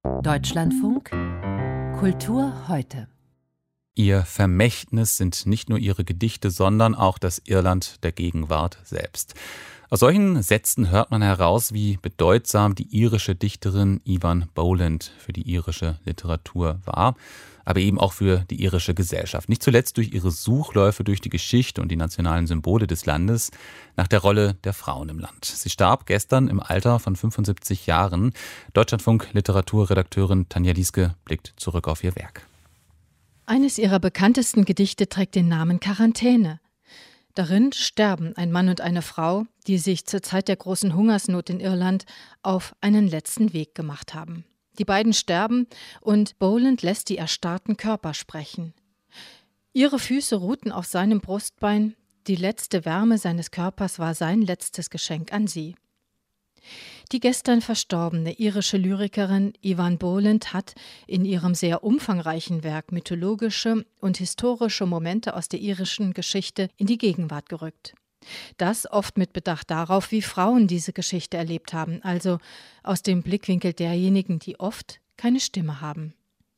Deutschlandfunk Kultur heute. Ihr Vermächtnis sind nicht nur ihre Gedichte, sondern auch das Irland der Gegenwart selbst. Aus solchen Sätzen hört man heraus, wie bedeutsam die irische Dichterin Eavan Boland für die irische Literatur war, aber eben auch für die irische Gesellschaft. Nicht zuletzt durch ihre Suchläufe durch die Geschichte und die nationalen Symbole des Landes nach der Rolle der Frauen im Land. Sie starb gestern im Alter von 75 Jahren. Deutschlandfunk-Literaturredakteurin Tanja Lieske blickt zurück auf ihr Werk. Eines ihrer bekanntesten Gedichte trägt den Namen Quarantäne. Darin sterben ein Mann und eine Frau, die sich zur Zeit der großen Hungersnot in Irland auf einen letzten Weg gemacht haben. Die beiden sterben und Boland lässt die erstarrten Körper sprechen. Ihre Füße ruhten auf seinem Brustbein, die letzte Wärme seines Körpers war sein letztes Geschenk an sie. Die gestern verstorbene irische Lyrikerin Eavan Boland hat in ihrem sehr umfangreichen Werk mythologische und historische Momente aus der irischen Geschichte in die Gegenwart gerückt. Das oft mit Bedacht darauf, wie Frauen diese Geschichte erlebt haben, also aus dem Blickwinkel derjenigen, die oft keine Stimme haben.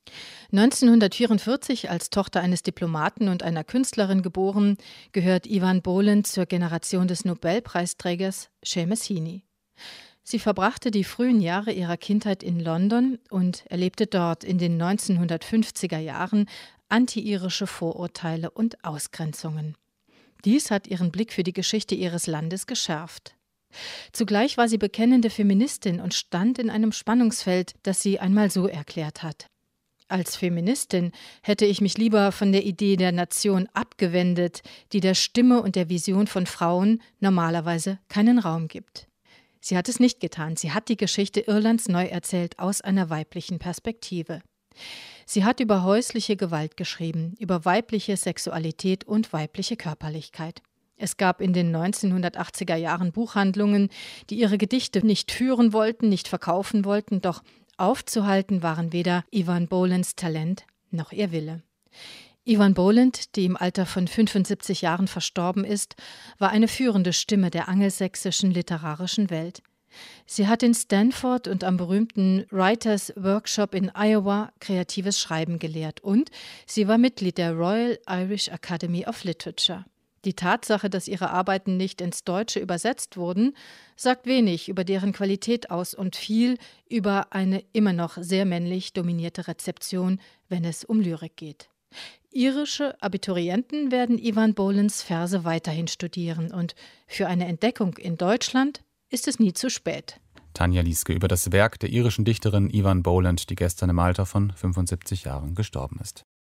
1944 als Tochter eines Diplomaten und einer Künstlerin geboren, gehört Eavan Boland zur Generation des Nobelpreisträgers Seamus Heaney. Sie verbrachte die frühen Jahre ihrer Kindheit in London und erlebte dort in den 1950er Jahren anti-irische Vorurteile und Ausgrenzungen. Dies hat ihren Blick für die Geschichte ihres Landes geschärft. Zugleich war sie bekennende Feministin und stand in einem Spannungsfeld, das sie einmal so erklärt hat: Als Feministin hätte ich mich lieber von der Idee der Nation abgewendet, die der Stimme und der Vision von Frauen normalerweise keinen Raum gibt. Sie hat es nicht getan. Sie hat die Geschichte Irlands neu erzählt aus einer weiblichen Perspektive. Sie hat über häusliche Gewalt geschrieben, über weibliche Sexualität und weibliche Körperlichkeit. Es gab in den 1980er Jahren Buchhandlungen, die ihre Gedichte nicht führen wollten, nicht verkaufen wollten, doch aufzuhalten waren weder Eavan Bolands Talent noch ihr Wille. Eavan Boland, die im Alter von 75 Jahren verstorben ist, war eine führende Stimme der angelsächsischen literarischen Welt. Sie hat in Stanford und am berühmten Writers Workshop in Iowa kreatives Schreiben gelehrt und sie war Mitglied der Royal Irish Academy of Literature. Die Tatsache, dass ihre Arbeiten nicht ins Deutsche übersetzt wurden, sagt wenig über deren Qualität aus und viel über eine immer noch sehr männlich dominierte Rezeption, wenn es um Lyrik geht. Irische Abiturienten werden Eavan Bolands Verse weiterhin studieren und für eine Entdeckung in Deutschland ist es nie zu spät. Tanja Lieske über das Werk der irischen Dichterin Eavan Boland, die gestern im Alter von 75 Jahren gestorben ist.